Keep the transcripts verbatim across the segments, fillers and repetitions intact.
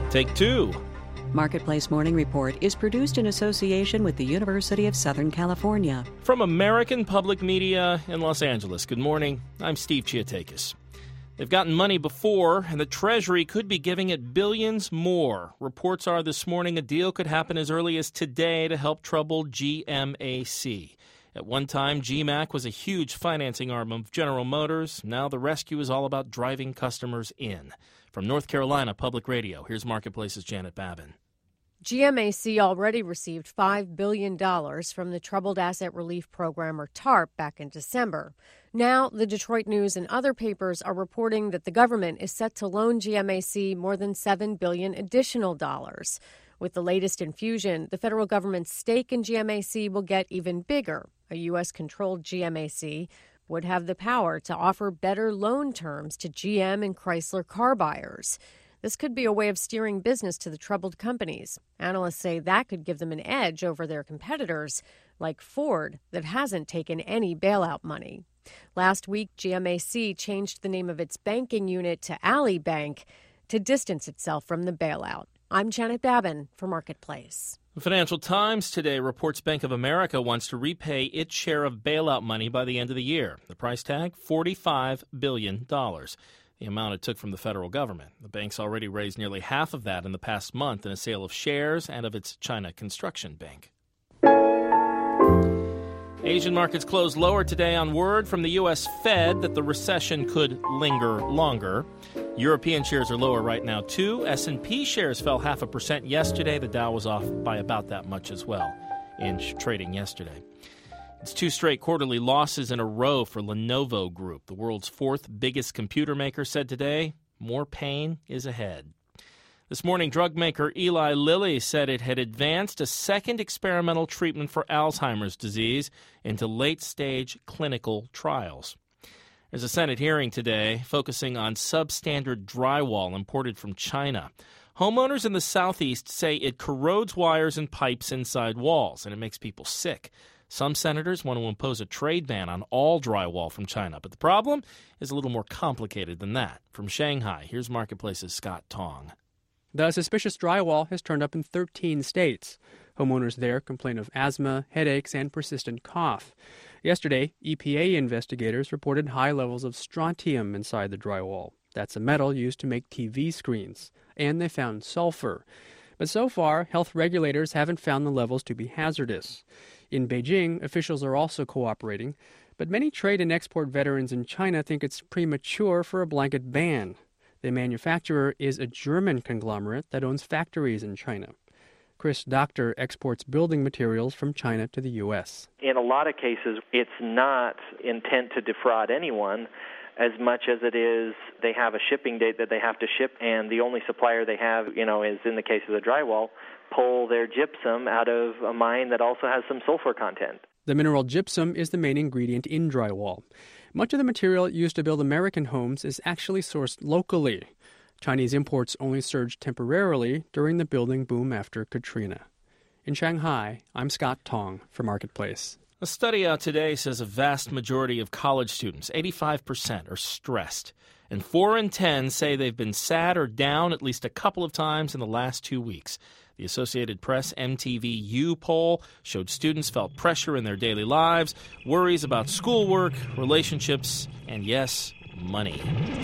Take two. Marketplace Morning Report is produced in association with the University of Southern California. From American Public Media in Los Angeles, good morning. I'm Steve Chiatakis. They've gotten money before, and the Treasury could be giving it billions more. Reports are this morning a deal could happen as early as today to help troubled G M A C. At one time, G MAC was a huge financing arm of General Motors. Now the rescue is all about driving customers in. From North Carolina Public Radio, here's Marketplace's Janet Babin. G M A C already received five billion dollars from the Troubled Asset Relief Program, or TARP, back in December. Now, the Detroit News and other papers are reporting that the government is set to loan G M A C more than seven billion dollars additional dollars. With the latest infusion, the federal government's stake in G M A C will get even bigger. A U S-controlled G M A C would have the power to offer better loan terms to G M and Chrysler car buyers. This could be a way of steering business to the troubled companies. Analysts say that could give them an edge over their competitors, like Ford, that hasn't taken any bailout money. Last week, G M A C changed the name of its banking unit to Ally Bank to distance itself from the bailout. I'm Janet Babin for Marketplace. The Financial Times today reports Bank of America wants to repay its share of bailout money by the end of the year. The price tag, forty-five billion dollars. The amount it took from the federal government. The bank's already raised nearly half of that in the past month in a sale of shares and of its China Construction Bank. Asian markets closed lower today on word from the U S Fed that the recession could linger longer. European shares are lower right now, too. S and P shares fell half a percent yesterday. The Dow was off by about that much as well in trading yesterday. It's two straight quarterly losses in a row for Lenovo Group. The world's fourth biggest computer maker said today more pain is ahead. This morning, drug maker Eli Lilly said it had advanced a second experimental treatment for Alzheimer's disease into late-stage clinical trials. There's a Senate hearing today focusing on substandard drywall imported from China. Homeowners in the Southeast say it corrodes wires and pipes inside walls, and it makes people sick. Some senators want to impose a trade ban on all drywall from China, but the problem is a little more complicated than that. From Shanghai, here's Marketplace's Scott Tong. The suspicious drywall has turned up in thirteen states. Homeowners there complain of asthma, headaches, and persistent cough. Yesterday, E P A investigators reported high levels of strontium inside the drywall. That's a metal used to make T V screens. And they found sulfur. But so far, health regulators haven't found the levels to be hazardous. In Beijing, officials are also cooperating, but many trade and export veterans in China think it's premature for a blanket ban. The manufacturer is a German conglomerate that owns factories in China. Chris Doctor exports building materials from China to the U S. In a lot of cases, it's not intent to defraud anyone as much as it is they have a shipping date that they have to ship, and the only supplier they have, you know, is in the case of the drywall, pull their gypsum out of a mine that also has some sulfur content. The mineral gypsum is the main ingredient in drywall. Much of the material used to build American homes is actually sourced locally. Chinese imports only surged temporarily during the building boom after Katrina. In Shanghai, I'm Scott Tong for Marketplace. A study out today says a vast majority of college students, eighty-five percent, are stressed. And four in ten say they've been sad or down at least a couple of times in the last two weeks. The Associated Press M T V U poll showed students felt pressure in their daily lives, worries about schoolwork, relationships, and yes, money.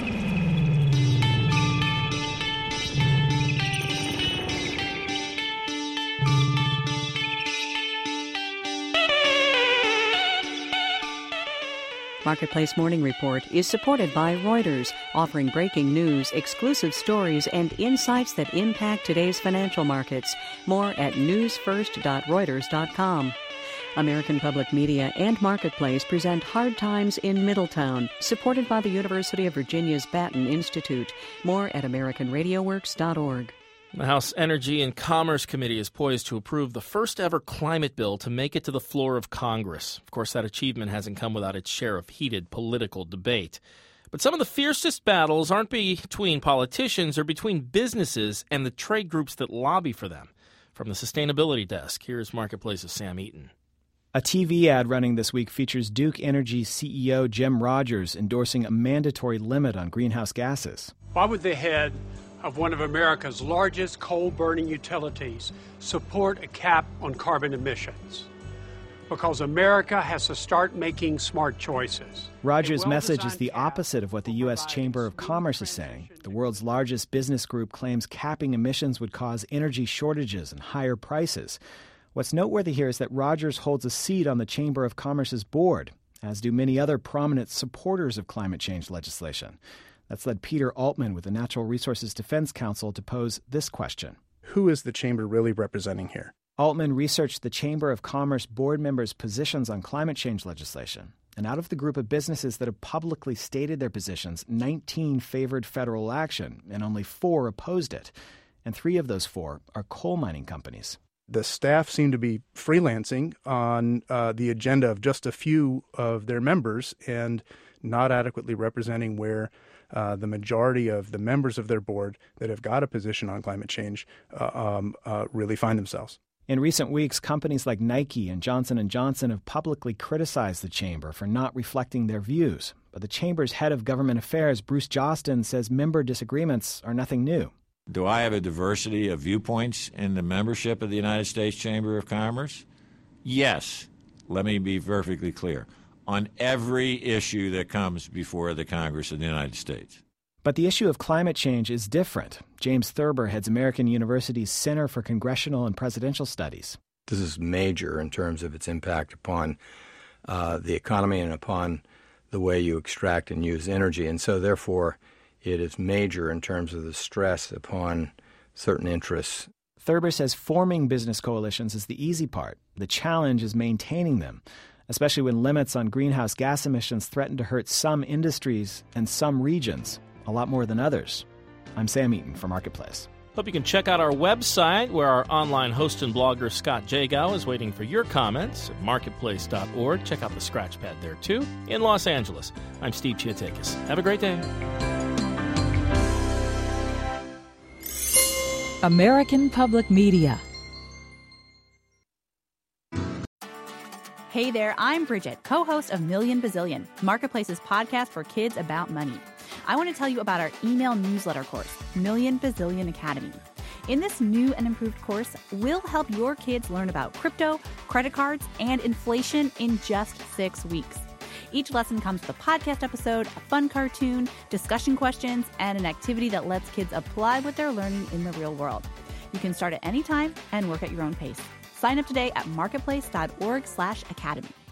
Marketplace Morning Report is supported by Reuters, offering breaking news, exclusive stories, and insights that impact today's financial markets. More at news first dot reuters dot com. American Public Media and Marketplace present Hard Times in Middletown, supported by the University of Virginia's Batten Institute. More at american radio works dot org. The House Energy and Commerce Committee is poised to approve the first ever climate bill to make it to the floor of Congress. Of course, that achievement hasn't come without its share of heated political debate. But some of the fiercest battles aren't between politicians or between businesses and the trade groups that lobby for them. From the Sustainability Desk, here's Marketplace's Sam Eaton. A T V ad running this week features Duke Energy's C E O Jim Rogers endorsing a mandatory limit on greenhouse gases. Why would they head of one of America's largest coal-burning utilities support a cap on carbon emissions. Because America has to start making smart choices. Rogers' message is the opposite of what the U S Chamber of Commerce is saying. The world's largest business group claims capping emissions would cause energy shortages and higher prices. What's noteworthy here is that Rogers holds a seat on the Chamber of Commerce's board, as do many other prominent supporters of climate change legislation. That's led Peter Altman with the Natural Resources Defense Council to pose this question. Who is the chamber really representing here? Altman researched the Chamber of Commerce board members' positions on climate change legislation. And out of the group of businesses that have publicly stated their positions, nineteen favored federal action and only four opposed it. And three of those four are coal mining companies. The staff seem to be freelancing on uh, the agenda of just a few of their members and not adequately representing where uh, the majority of the members of their board that have got a position on climate change uh, um, uh, really find themselves. In recent weeks, companies like Nike and Johnson and Johnson have publicly criticized the chamber for not reflecting their views. But the chamber's head of government affairs, Bruce Jostin, says member disagreements are nothing new. Do I have a diversity of viewpoints in the membership of the United States Chamber of Commerce? Yes. Let me be perfectly clear. On every issue that comes before the Congress of the United States. But the issue of climate change is different. James Thurber heads American University's Center for Congressional and Presidential Studies. This is major in terms of its impact upon uh, the economy and upon the way you extract and use energy. And so, therefore, it is major in terms of the stress upon certain interests. Thurber says forming business coalitions is the easy part. The challenge is maintaining them, especially when limits on greenhouse gas emissions threaten to hurt some industries and some regions a lot more than others. I'm Sam Eaton for Marketplace. Hope you can check out our website, where our online host and blogger Scott Jagow is waiting for your comments at marketplace dot org. Check out the scratch pad there, too. In Los Angeles, I'm Steve Chiatakis. Have a great day. American Public Media. Hey there, I'm Bridget, co-host of Million Bazillion, Marketplace's podcast for kids about money. I want to tell you about our email newsletter course, Million Bazillion Academy. In this new and improved course, we'll help your kids learn about crypto, credit cards, and inflation in just six weeks. Each lesson comes with a podcast episode, a fun cartoon, discussion questions, and an activity that lets kids apply what they're learning in the real world. You can start at any time and work at your own pace. Sign up today at marketplace dot org slash academy.